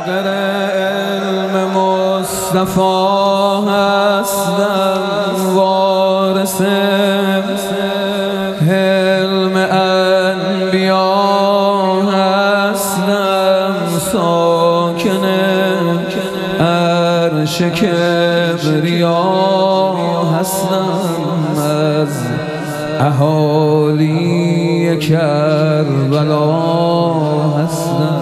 فقر علم مصطفی هستم، وارث علم انبیا هستم، ساکن عرش کبریا هستم، از اهالی کربلا هستم،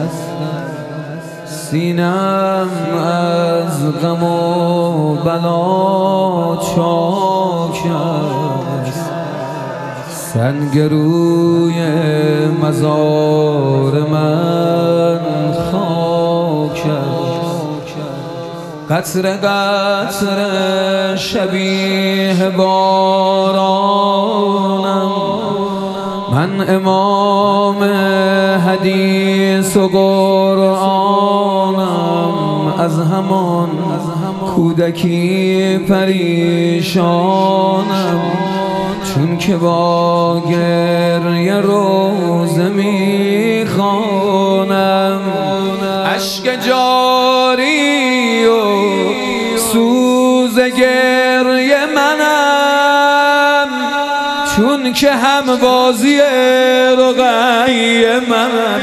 سینم از غم و بلا چاک است، سنگ روی مزار من خاک است، قطره قطره شبیه بارانم، من امام حدیث و قرآنم، از همان کودکی پریشانم، چون که با گریه روزه میخوانم، اشک جاری و سوز گریه منم، چون که هم بازی رقی منم.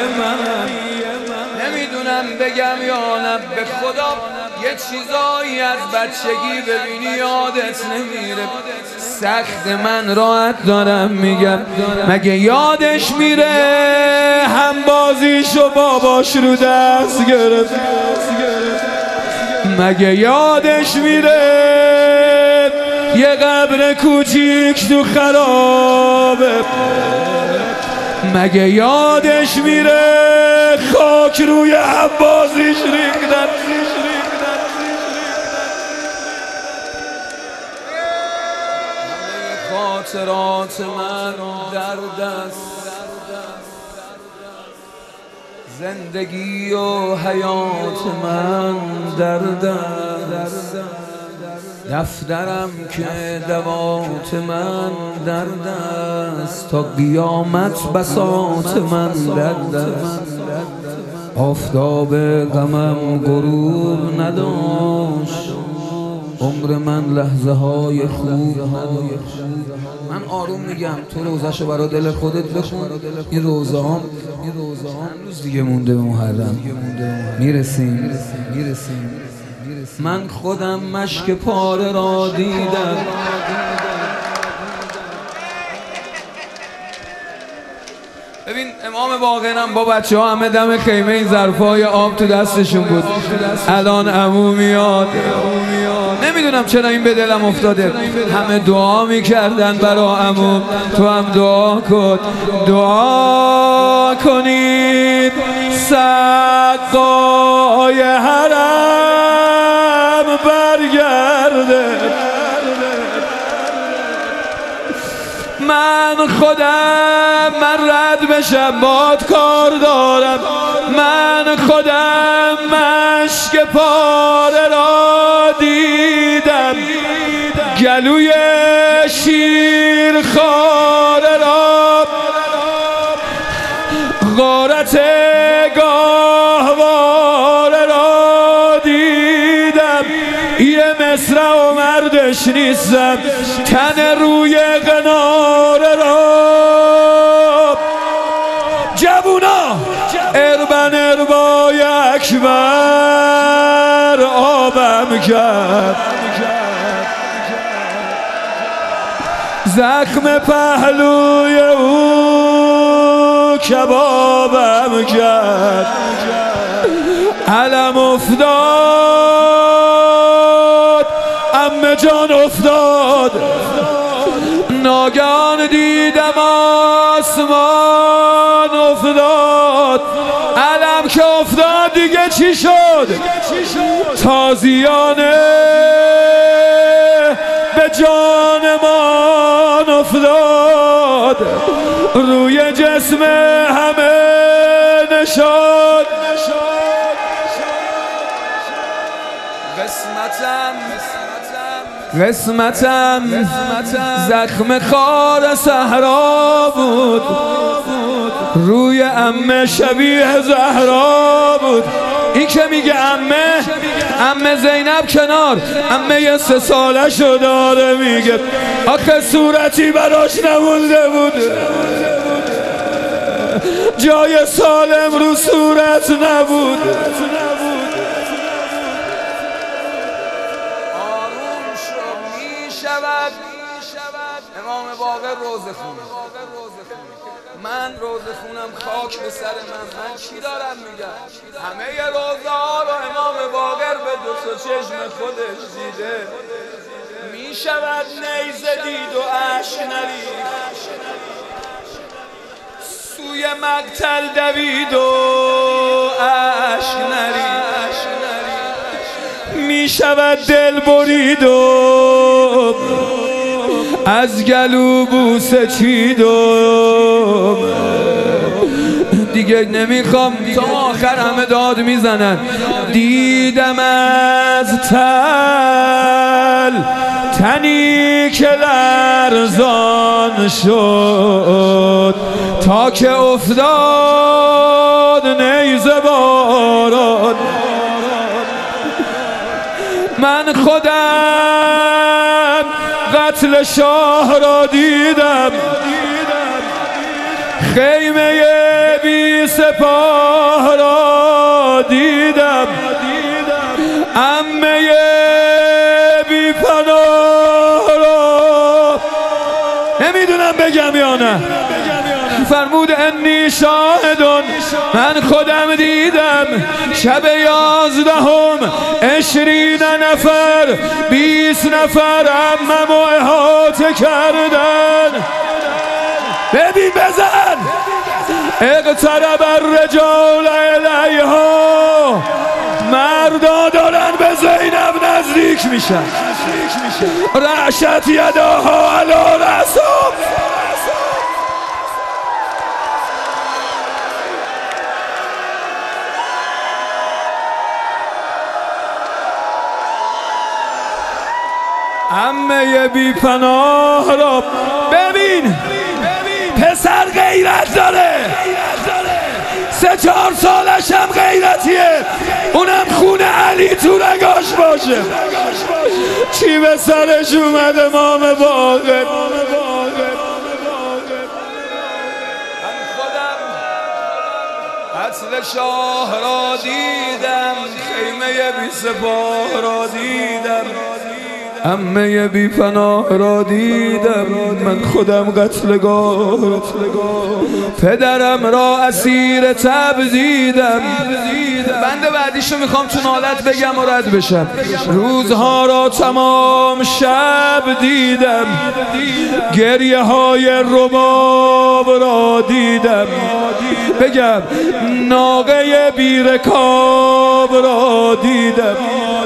نمیدونم بگم یا نه، به خدا یه چیزایی از بچگی ببینی یادت نمیره، سخت من راحت دارم میگم، مگه یادش میره هم بازیشو باباش رو دست گرفت؟ مگه یادش میره یه قبر کوچیک تو خرابه؟ مگه یادش میره خاک روی هم بازیش ریختن؟ خاطرات من در دست، زندگی و حیات من در دست، دفترم که دوات من در دست، تا قیامت بساط من در دست، آفتاب غمم غروب نداشت، عمر من لحظه های خوب نداشت. من آروم میگم، تو روزشو برا دل خودت بخون، این روزه هم روز دیگه مونده به محرم، میرسیم. من خودم مشک پاره را دیدم، ببین امام باقرم با بچه ها همه دم خیمه این ظرفای آب تو دستشون بود، الان عمو میاد، نمیدونم چرا این به دلم افتاده، همه دعا میکردن برا عمو، تو هم دعا کن، دعا کنید سقای حرم برگرده. من خودم رد بشم باد کار دارم، من خودم مشک پاره را دیدم، گلوی شیر خاره را، غارت گاهواره را دیدم، یه مصرع و مردش نیستم، تن روی قناره را، جوونا اربای اکبر آبم کرد، زخم پهلوی او کبابم کرد، علم افتاد عمه جان افتاد، ناگهان دیدم آسمان افتاد، علم که افتاد دیگه چی شد؟ تازیانه به جانمان افتاد، روی جسم همه نشد، قسمتم زخم خار صحرا بود، روی عمه شبیه زهرا بود، این که میگه عمه زینب کنار، عمه 3 سالشو داره میگه آخه صورتی براش نمونده بود، جای سالم رو صورت نبود. آروم شو میشود امام باقر روزه خونه. من روزه خونم خاک به سر من چی دارم میگم؟ همه روزه ها رو امام باقر به 2 چشم خودش دیده. میشود نیزه دید و اشک نریخت، سوی مقتل دوید و اشک نریخت، میشود دل برید و از گلو بوسه چیدم. دیگه نمیخوام تا آخر همه داد میزنن. دیدم از تل تنی که لرزان شد، تا که افتاد نیزه باران. من خودم قتل شاه را دیدم، خیمه بی سپاه را دیدم، عمه بی پناه را نمیدونم بگم یا نه. فرمود انی شاهدون، من خودم دیدم شب 11 20 نفر 20 نفر عمم و احاطه کردن. ببین بزن اقترب الرجال الیها، مردا دارن به زینب نزدیک میشن. رعشت یداها علی رأسها، عمه بی پناه را ببین. پسر غیرت داره، 3-4 سالش هم غیرتیه، اونم خون علی تو رگاش باشه. چی به سرش اومد امام باقر؟ من خودم قتل شاه را دیدم، خیمه بی سپاه را دیدم، عمه بی پناه را دیدم، من خودم قتلگاه پدرم را اسیر تب دیدم. بند بعدیشو میخوام چون حالت بگم و رد بشم. روزها را تمام شب دیدم، گریه های رباب را دیدم، بگم ناقه بی رکاب را دیدم.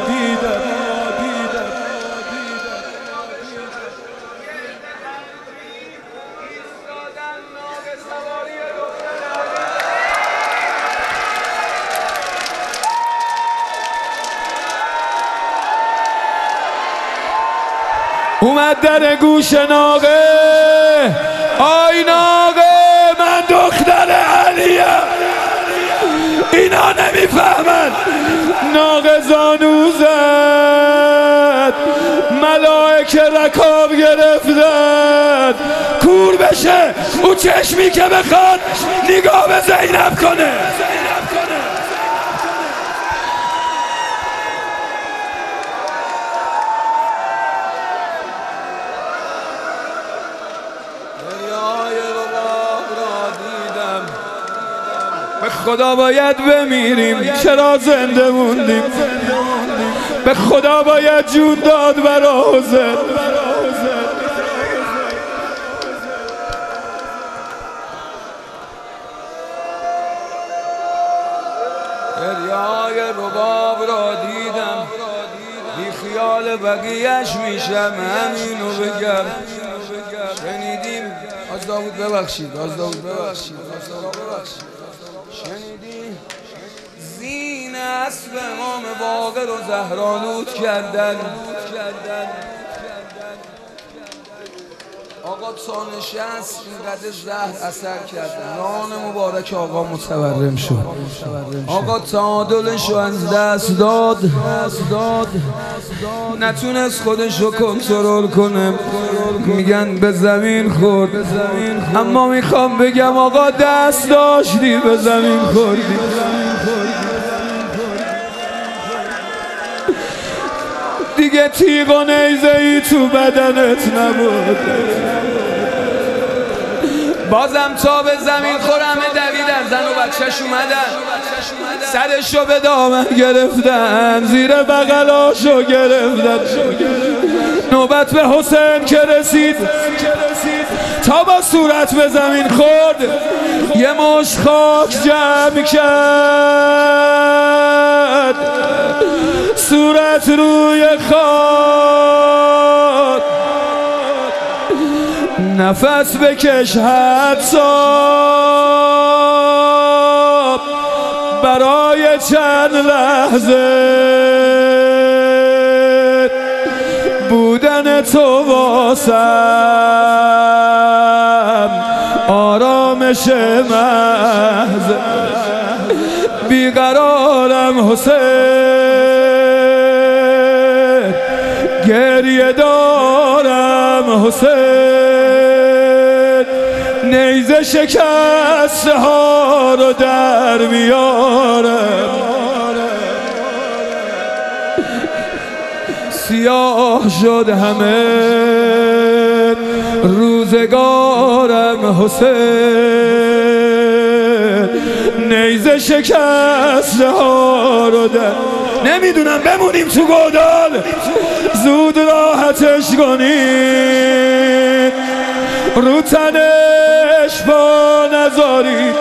اومد در گوش ناقه، آی ناقه من دختر علیم. اینا نمیفهمن. ناقه زانو زد، ملائکه رکاب گرفتن، کور بشه او چشمی که بخواد نگاه به زینب کنه. به خدا باید بمیریم، چرا زنده موندیم؟ به خدا باید جون داد برا حسین. دریای رباب را دیدم، بی خیال بقیه‌اش میشم، همینو بگم. شنیدیم از داوود ببخشید، شنیدی زین اسب امام باقر رو زهرآلود کردن. آقا تا نشست اینقدر زهر اثر کرد، نان مبارک آقا متورم شد. آقا تعادلشو از دست داد، نتونست خودشو کنترل کنه، میگن به زمین خورد. اما میخوام بگم آقا دست داشتی به زمین خوردی. دیگه تیغ و نیزه ای تو بدنت نبود. بازم تا به زمین خورمه دویدن، زن و بچهش اومدن، سرشو به دامن گرفتن، زیر بغلاشو گرفتن. نوبت به حسین که رسید، تا با صورت به زمین خورد، یه مشت خاک جمع کرد، صورت روی خاک. نفس بکش حساب برای چند لحظه بودن تو واسم آرامش محض. بیقرارم حسین، گریه دارم حسین، نیزه شکسته ها رو در میارم. سیاه شد همه روزگارم حسین، نیزه شکسته ها رو در. نمیدونم بمونیم تو گودال، زود راحتش کنید، رو تنش با نذارید.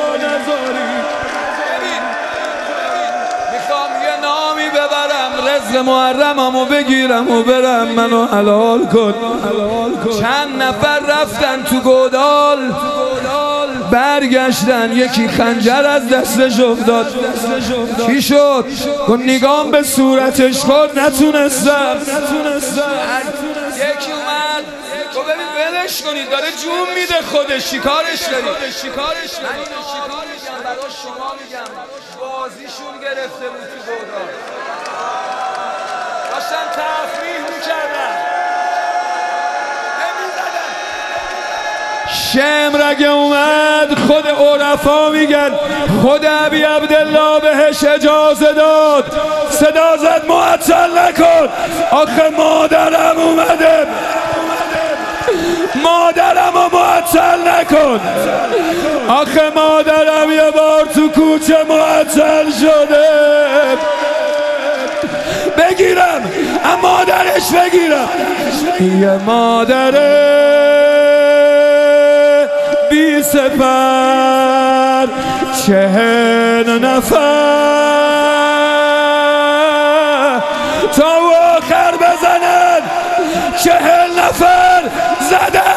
میخوام یه نامی ببرم، رزق محرممو بگیرم و برم، منو حلال کن. چند نفر رفتن تو گودال، برگشتن، یکی خنجر از دستش افتاد. چی شد؟ گفت نگام به صورتش خورد، نتونستم. یکی اومد گفت ببین ولش کنید، داره جون میده خودش، چیکارش داری؟ من اینو میگم برای شما، میگم بازیشون گرفته بود تو گودال، داشتن تفریح میکردن. شمر اگه اومد، خود عرفا میگن خود ابی عبدالله بهش اجازه داد، صدا زد معطل نکن. آخه مادرم اومده، مادرم رو معطل نکن. آخه مادرم یه بار تو کوچه معطل شده، بگیرم اما مادرش بگیرم. یه مادره بی سپر، 40 نفر تا آخر بزنن، 40 نفر زدن.